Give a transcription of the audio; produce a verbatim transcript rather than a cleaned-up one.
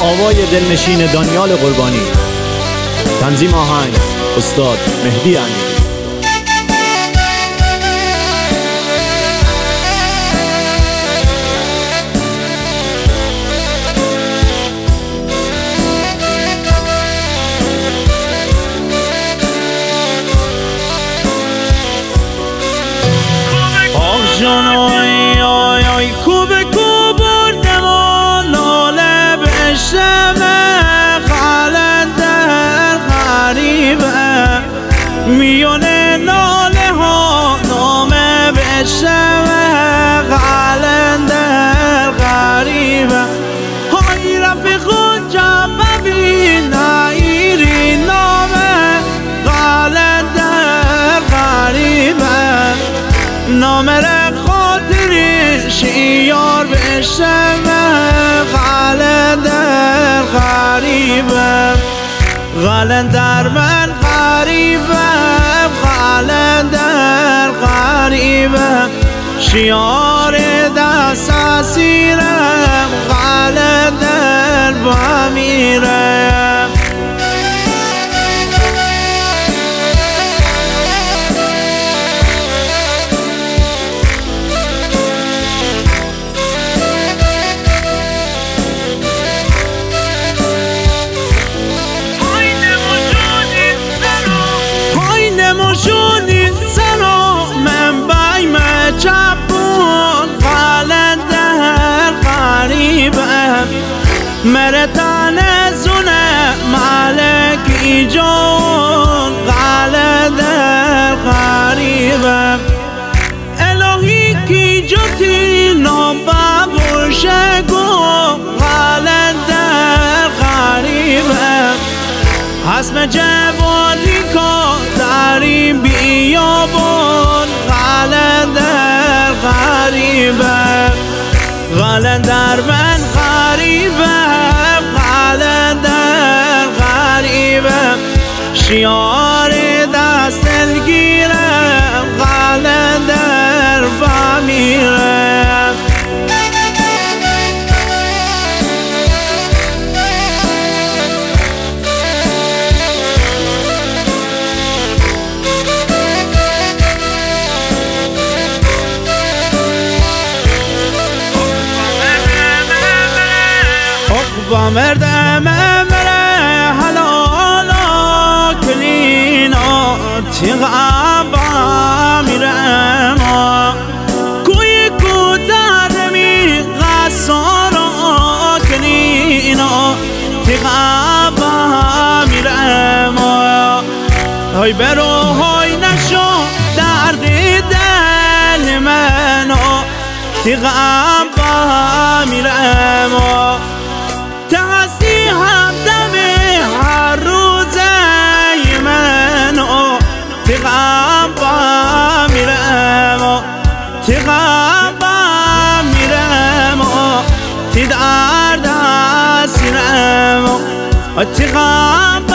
آوای دلنشین دانیال قربانی. تنظیم آهنگ استاد مهدی امیری. جان آی آی آی کوبه کو بردم و لاله بشم قلندر غریبه میونه لاله ها نامه بشم قلندر غریبه های رفیق جا ببین ایری نامه قلندر غریبه نامه شیار بشم قلندر غریبم قلندر من غریبم قلندر غریبم شیار دست اسیرم قلندر با میرم مرتان زونه مالکی جون قلندر غریبم الهی کی جوتی نوبا برشگو قلندر غریبم حسم جوالی کا داریم بیابون قلندر غریبم قلندر من غریبم قلندر غریبم شیار دست دلگیرم قلندر با میرم با مردم مره حلالا کلینا تیغا با میرم کوی کودر می غصارا کلینا تیغا با میرم های برو های نشو درد دل منو تیغا با میرم تحسی همدم هر روزه منو تیغا با میرم تیغا با میرم تی درد اسیرم تیغا